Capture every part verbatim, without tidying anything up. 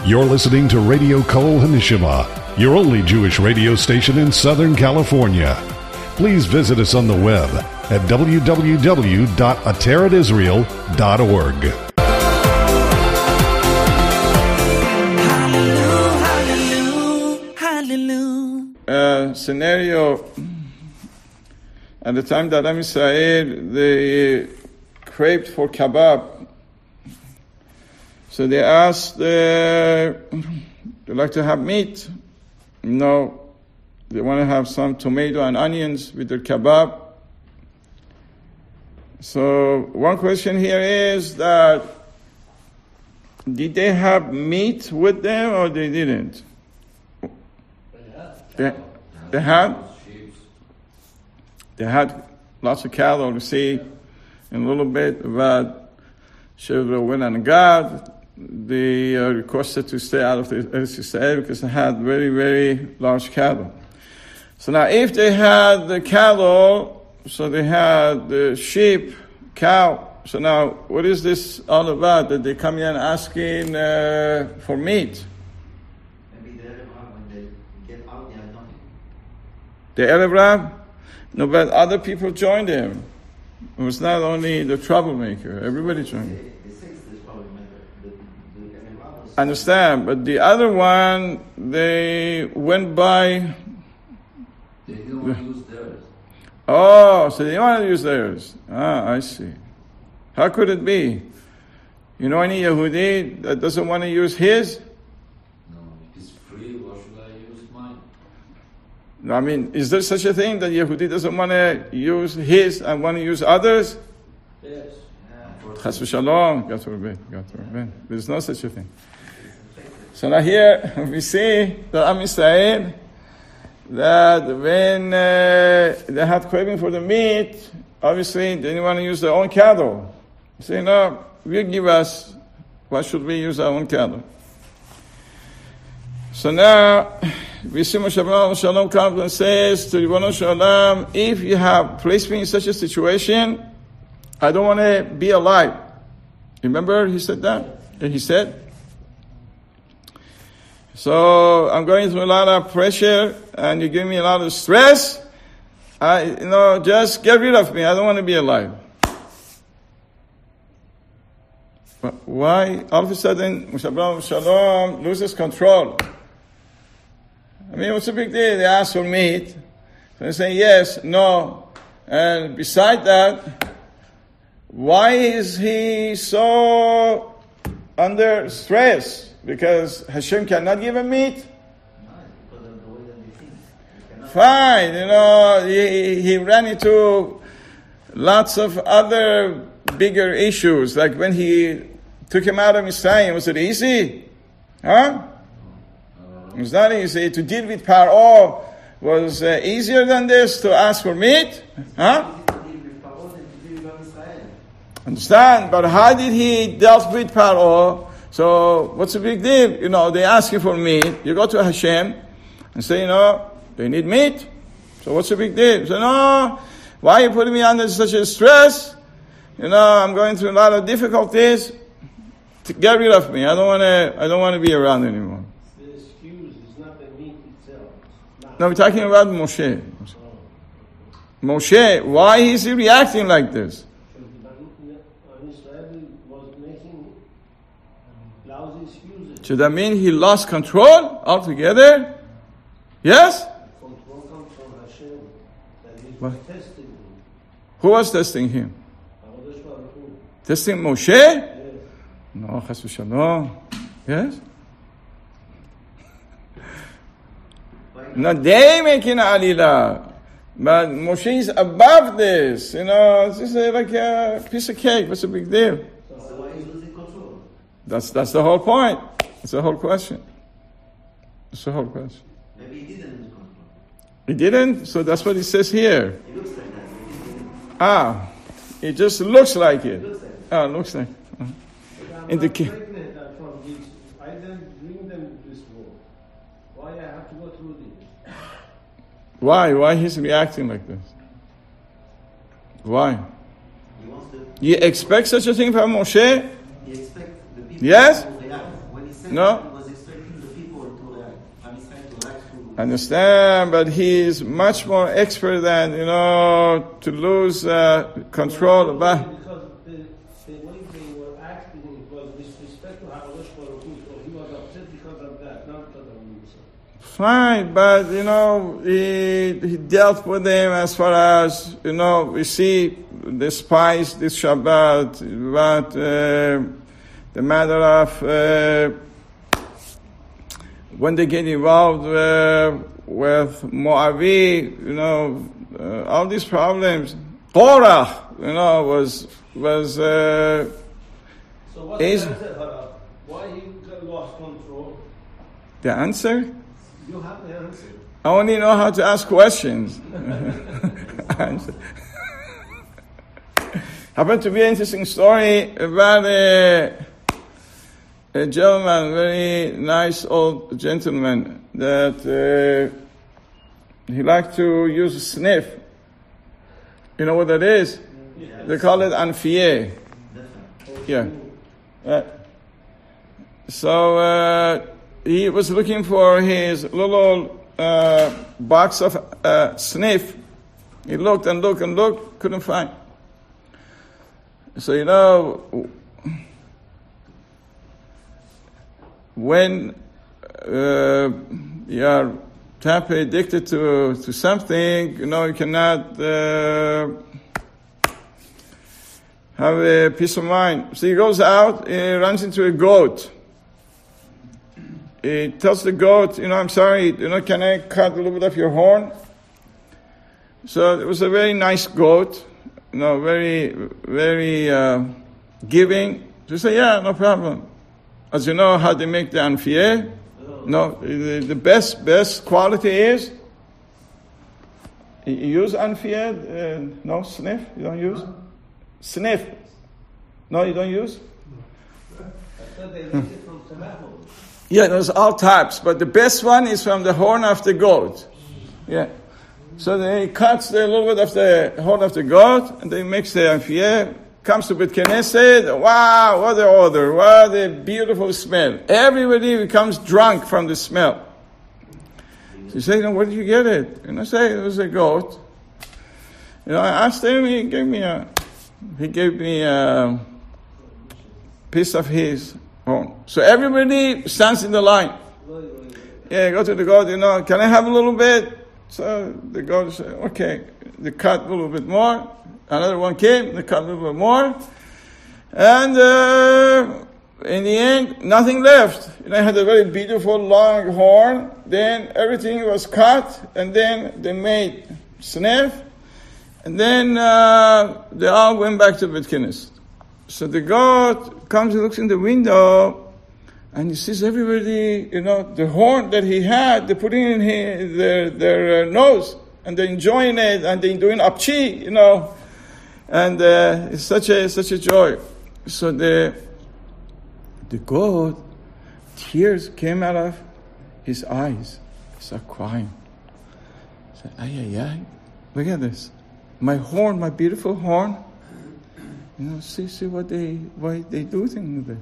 You're listening to Radio Kol Hanishima, your only Jewish radio station in Southern California. Please visit us on the web at w w w dot ateret israel dot org. Hallelujah, hallelujah, hallelujah. Uh, scenario, at the time that Am Yisrael, they craved for kebab. So they asked, uh, they like to have meat. No, they want to have some tomato and onions with their kebab. So one question here is that, did they have meat with them or they didn't? They, they had? They had lots of cattle. We see in a little bit about Reuven and Gad. They uh, requested to stay out of the Eretz Yisrael because they had very, very large cattle. So now if they had the cattle, so they had the sheep, cow, so now what is this all about that they come in asking uh, for meat? Maybe the Erev Rav, when they get out, they have nothing. The Erev Rav? No, but other people joined him. It was not only the troublemaker, everybody joined him. Understand, but the other one, they went by. They didn't want to use theirs. Oh, so they didn't want to use theirs. Ah, I see. How could it be? You know any Yehudi that doesn't want to use his? No, if it's free, why should I use mine? I mean, is there such a thing that Yehudi doesn't want to use his and want to use others? Yes. Chas v'shalom, God forbid, God forbid. There's no such a thing. So now here we see that Am Yisrael, that when uh, they had craving for the meat, obviously they didn't want to use their own cattle. They say, no, you give us, why should we use our own cattle? So now we see Moshe Rabbeinu Shalom comes and says to Ribbono Shel Olam, if you have placed me in such a situation, I don't want to be alive. Remember he said that? And he said, so I'm going through a lot of pressure and you give me a lot of stress. I, you know, just get rid of me. I don't want to be alive. But why all of a sudden Moshe Rabbeinu Shalom loses control? I mean, what's the big deal? They ask for meat. So they say yes, no. And beside that, why is he so under stress? Because Hashem cannot give him meat? Fine, you know, he, he ran into lots of other bigger issues. Like when he took him out of Mitzrayim, was it easy? Huh? It was not easy. To deal with Paro was uh, easier than this, to ask for meat? Huh? Understand? But how did he deal with Paro? So, what's the big deal? You know, they ask you for meat. You go to Hashem and say, you know, they need meat. So, what's the big deal? So, no, why are you putting me under such a stress? You know, I'm going through a lot of difficulties. To get rid of me. I don't want to. I don't want to be around anymore. The excuse is not the meat itself. Not no, we're talking about Moshe. Moshe, why is he reacting like this? So that means he lost control altogether? Yes? Control comes from Hashem. That he What? was testing him. Who was testing him? HaKadosh Baruch Hu. Testing Moshe? Yes. No, Chas v'Shalom. Yes? No, they making alila. But Moshe is above this. You know, it's just like a piece of cake. What's the big deal? So why is losing control? That's, that's the whole point. That's the whole question. That's the whole question. Maybe he didn't lose control. He didn't? So that's what it says here. It looks like that. He didn't. Ah, it just looks like it. It looks like Ah, it looks like it. But I'm In the not ki- pregnant uh, from this. I didn't bring them this world. Why I have to go through this? Why? Why he's reacting like this? Why? He wants to. You expect such a thing from Moshe? He expects the people. Yes? to react. When he said No. that, he was expecting Understand? But he's much more expert than, you know, to lose uh, control. But because the, the way they were acting it was disrespect to HaKadosh Baruch Hu, so he was upset because of that, not because of himself. Fine, but, you know, he, he dealt with them as far as, you know, we see the spies this Shabbat, but uh, the matter of uh, when they get involved uh, with Moavi, you know, uh, all these problems. Korah, you know, was was. Uh, so what's is, the answer, Hara? Why he lost control? The answer? You have the answer. I only know how to ask questions. Happened to be an interesting story about a, a gentleman, very nice old gentleman, that uh, he liked to use a sniff. You know what that is? Yes. They call it anfieh. Yeah. Uh, so uh, he was looking for his little uh, box of uh, sniff. He looked and looked and looked, couldn't find. So, you know, when uh, you are tap addicted to, to something, you know, you cannot uh, have a peace of mind. So he goes out, he runs into a goat. He tells the goat, you know, I'm sorry, you know, can I cut a little bit of your horn? So it was a very nice goat. You know, very, very uh, giving. To say, yeah, no problem. As you know how they make the anfieh? No, the, the best, best quality is, you use anfieh, uh, no, sniff, you don't use? Sniff. No, you don't use? I thought they made it from tobacco. Yeah, there's all types, but the best one is from the horn of the goat. Yeah. So they cuts the little bit of the horn of the goat, and they mix the anfieh. Comes to Beit Knesset, wow, what an odor, what a beautiful smell. Everybody becomes drunk from the smell. So you say, you know, where did you get it? And I say, it was a goat. You know, I asked him, he gave me a, he gave me a piece of his horn. So everybody stands in the line. Yeah, go to the goat, you know, can I have a little bit? So the goat said, okay, they cut a little bit more. Another one came, they cut a little bit more. And uh, in the end, nothing left. You know, I had a very beautiful long horn. Then everything was cut, and then they made sniff. And then uh, they all went back to Beit Knesset. So the goat comes and looks in the window, and he sees everybody, you know, the horn that he had, they put it in his, their, their uh, nose, and they're enjoying it, and they're doing apchi, you know, and uh, it's such a such a joy. So the the goat, tears came out of his eyes. He started crying. He said, ay, ay, ay, look at this. My horn, my beautiful horn. You know, see, see what they, what they do things with it.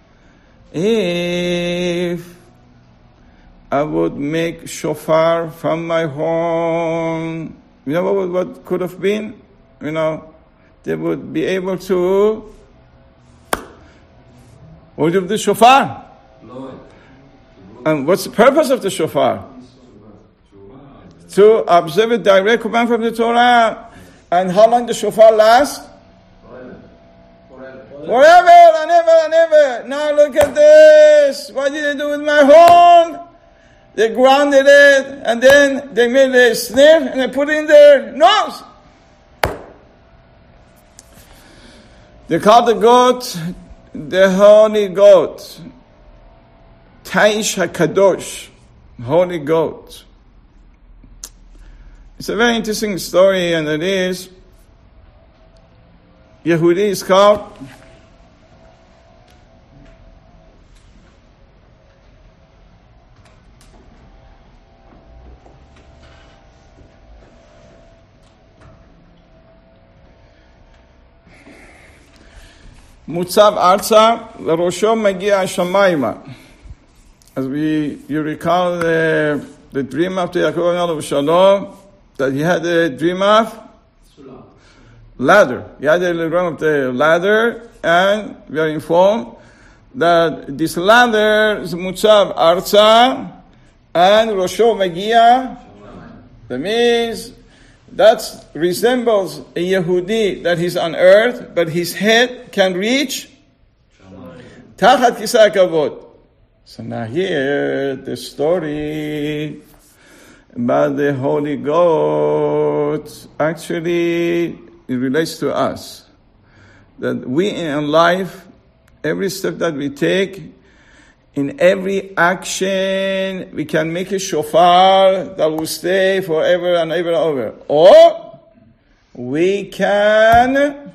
If I would make shofar from my horn, you know what, what could have been? You know, they would be able to, what do the shofar? And what's the purpose of the shofar? To observe a direct command from the Torah. And how long the shofar lasts? Forever and ever and ever. Now look at this. What did they do with my horn? They grounded it, and then they made a sniff, and they put it in their nose. They called the goat the holy goat. Taish HaKadosh. Holy goat. It's a very interesting story, and it is, Yehudi is called Mutzav Arza L'Rosho Magia Shamayma. As we, you recall, the the dream of the Yaakov Avinu Shalom, that he had a dream of ladder. He had a dream of the ladder, and we are informed that this ladder is Mutzav Arza, and Rosho Megia. That means that resembles a Yehudi that he's on earth, but his head can reach Tachat Kisei HaKavod. So now here, the story about the Holy Goat, actually, it relates to us. That we in life, every step that we take, in every action, we can make a shofar that will stay forever and ever and ever. Or we can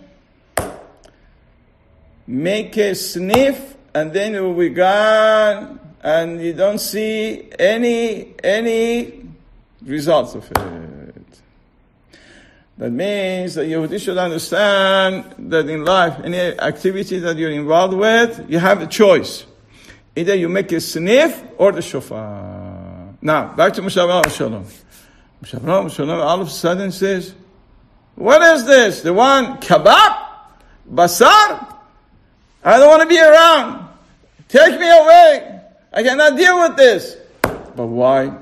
make a sniff and then it will be gone and you don't see any, any results of it. That means that Yehudi should understand that in life, any activity that you're involved with, you have a choice. Either you make a sniff or the shofar. Now, back to Moshe Rabbeinu Shalom. Moshe Rabbeinu Shalom all of a sudden says, what is this? The one, kebab? Basar? I don't want to be around. Take me away. I cannot deal with this. But why?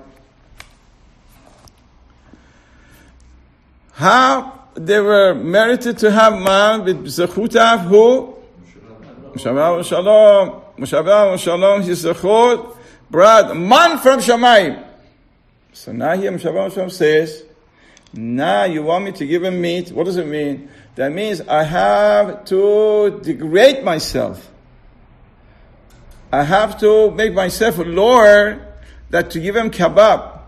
How they were merited to have man with zechutav who? Moshe Rabbeinu Shalom. Moshe Rabbeinu Shalom, his zechut, brought man from Shamayim. So now here Moshe Rabbeinu Shalom says, now you want me to give him meat. What does it mean? That means I have to degrade myself. I have to make myself lower that to give him kebab.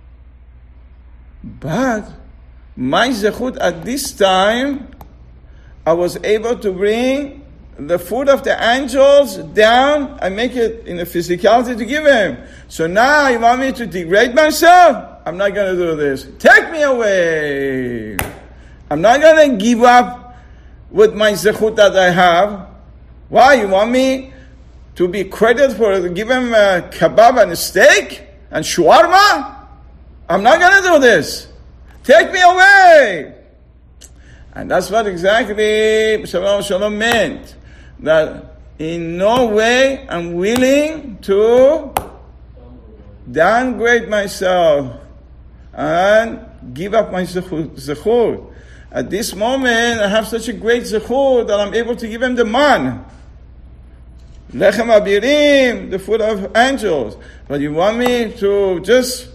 But my zechut at this time, I was able to bring the food of the angels down and make it in a physicality to give him. So now you want me to degrade myself? I'm not going to do this. Take me away. I'm not going to give up with my zechut that I have. Why? You want me to be credited for to give him a kebab and a steak and shawarma? I'm not going to do this. Take me away. And that's what exactly Shalom Shalom meant. That in no way I'm willing to downgrade myself and give up my zechut. At this moment, I have such a great zechut that I'm able to give him the man. Lechem abirim, the food of angels. But you want me to just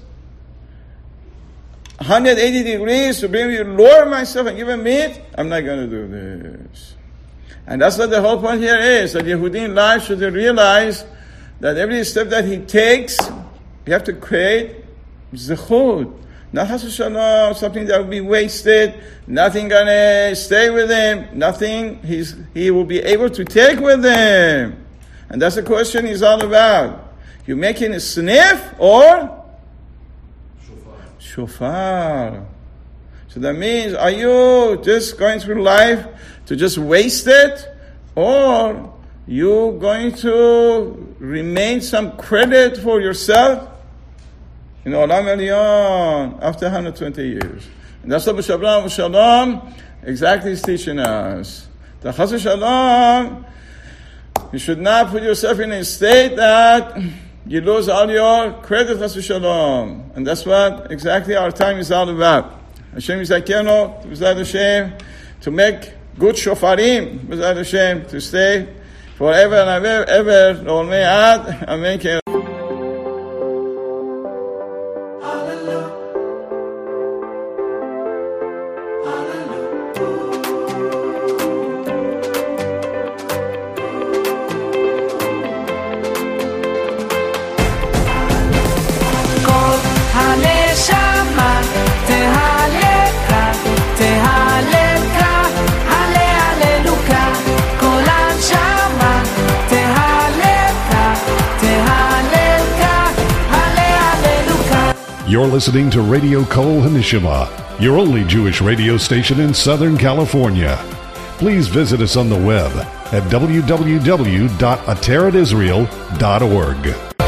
one hundred eighty degrees to bring me, lower myself and give him meat? I'm not going to do this. And that's what the whole point here is, that Yehudi in life should realize that every step that he takes, you have to create zechut. Not chas v'shalom, something that will be wasted, nothing gonna stay with him, nothing he's, he will be able to take with him. And that's the question he's all about. You making a sniff or? Shofar. Shofar. So that means, are you just going through life to just waste it? Or you going to remain some credit for yourself? In Olam Elyon, after one hundred twenty years. And that's what Moshe Rabbeinu Shalom exactly is teaching us. The chas v'shalom, you should not put yourself in a state that you lose all your credit, chas v'shalom. And that's what exactly our time is all about. Hashem Yizakenu, B'ezrat Hashem, to make good shofarim, B'ezrat Hashem, to stay forever and ever, ever, L'olmei ad, Amen. You're listening to Radio Kol HaNeshama, your only Jewish radio station in Southern California. Please visit us on the web at w w w dot aterat israel dot org.